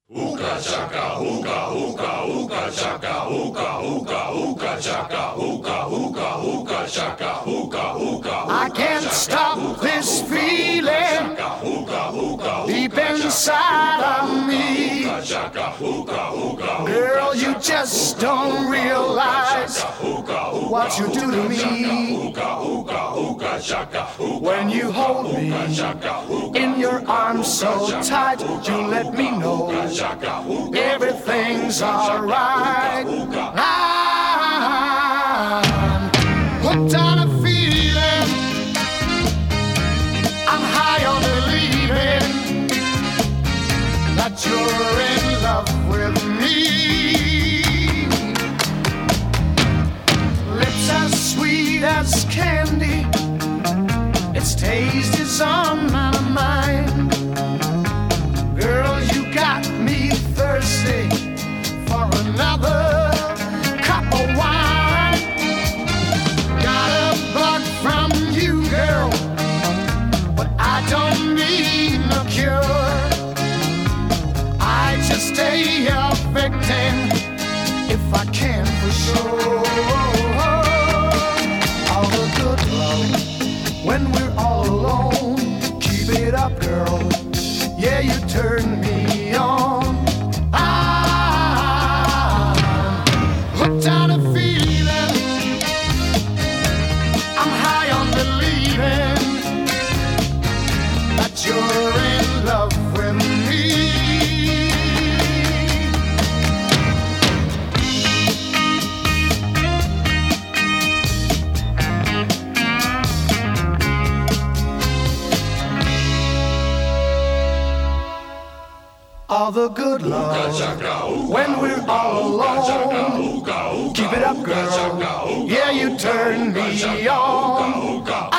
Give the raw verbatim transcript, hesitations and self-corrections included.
Hookah chaka, hookah, hookah, hookah chaka, hookah, hookah, hookah chaka, hookah, hookah, hookah chaka, hookah, hookah. I can't stop this feeling deep inside of me. Girl, you just don't realize what you do to me. When you hold me in your arms so tight, you let me know everything's alright. I'm hooked on a feeling, I'm high on believing that you're in love with me. Lips as sweet as candy, its taste is on my mind. Girl, you got me thirsty for another cup of wine. Got a bug from you, girl, but I don't need no cure. I just stay a victim if I can for sure. All the good love when we're all alone. Keep it up, girl. Yeah, you turn me on. I'm hooked on a feeling, I'm high on believing that you're in love with me. All the good love when we're all alone. Keep it up, girl. Yeah, you turn me on.